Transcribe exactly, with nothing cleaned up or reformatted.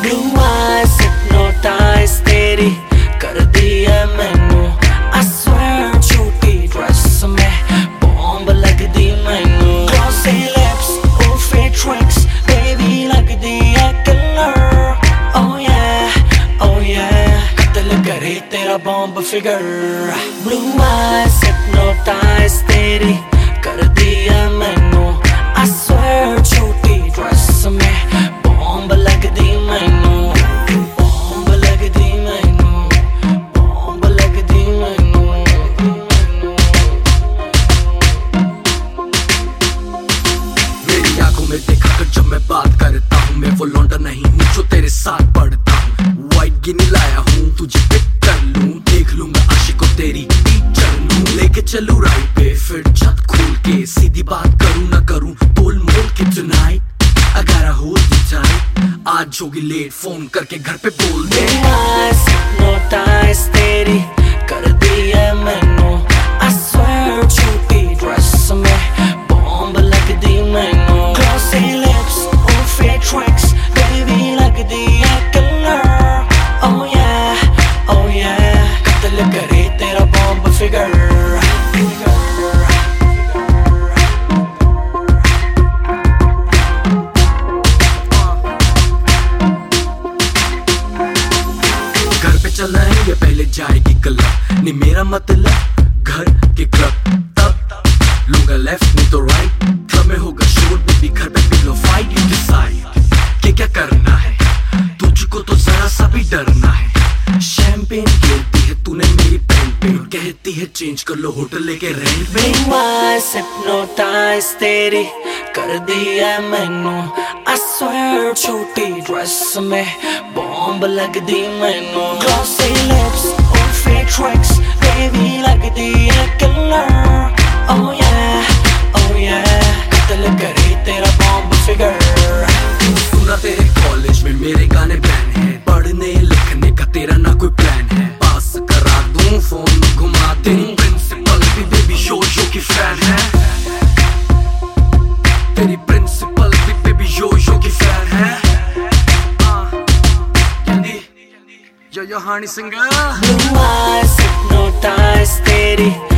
Blue eyes hypnotize तेरी कर दी है मैनू I swear छोटी ड्रेस में बॉम्ब लग दी मैनू Glossy lips, oh fake tricks baby लग दी है killer Oh yeah, oh yeah कत्ल करे तेरा bomb figure Blue eyes hypnotize तेरी कर दी है मैनू I swear छोटी ड्रेस में बॉम्ब लग दी मैनू बॉम्ब लग दी मैनू बॉम्ब लग दी मैनू मेरी आंखों में देखा कर जब मैं बात करता हूँ मैं वो लौंडा नहीं हूँ जो तेरे साथ पढ़ता हूँ व्हाइट गिनी लाया हूँ तुझे पिक कर लूँ देख लूंगा आशिकों तेरी टीचर लूँ लेके चलूँ राइट पे फिर छत खोल के सीधी बात करूँ ना करूँ तोल मोल के tonight I gotta hold you tight आज होगी लेट फोन करके घर पे बोल दे Blue eyes hypnotize तेरी कर दी है मैनू I swear छोटी ड्रेस में बॉम्ब लग दी मैनू Glossy lips, oh fake tricks baby लग दी है killer Oh yeah, oh yeah कत्ल करे तेरा बॉम्ब फिगर चलना है ये पहले जाएगी क्लब नहीं मेरा मतलब घर के क्लब तब लूंगा लेफ्ट नहीं तो राइट क्लब में होगा शोर बेबी घर पे पिलो फाइट यू डिसाइड कि क्या करना है तुझको तो जरा सा भी डरना है शैंपेन गिरती है तूने मेरी पैंट पे कहती है चेंज कर लो होटल लेके रेंट पे Blue eyes hypnotize तेरी कर दी है मैनू I swear छोटी ड्रेस में बॉम्ब लग दी मैनू Glossy lips, oh fake tricks baby लग दी है killer Oh yeah, oh yeah कत्ल करे तेरा बॉम्ब फिगर सुना तेरे कॉलेज में मेरे गाने बैन है पढ़ने लिखने का तेरा ना कोई प्लान है पास करा दूं फोन घुमा दूं प्रिंसिपल भी बेबी शो शो की फैन है तेरी प्रिंसिपल भी बेबी शो शो की फैन है कहती yo yo honey singer Blue eyes hypnotize तेरी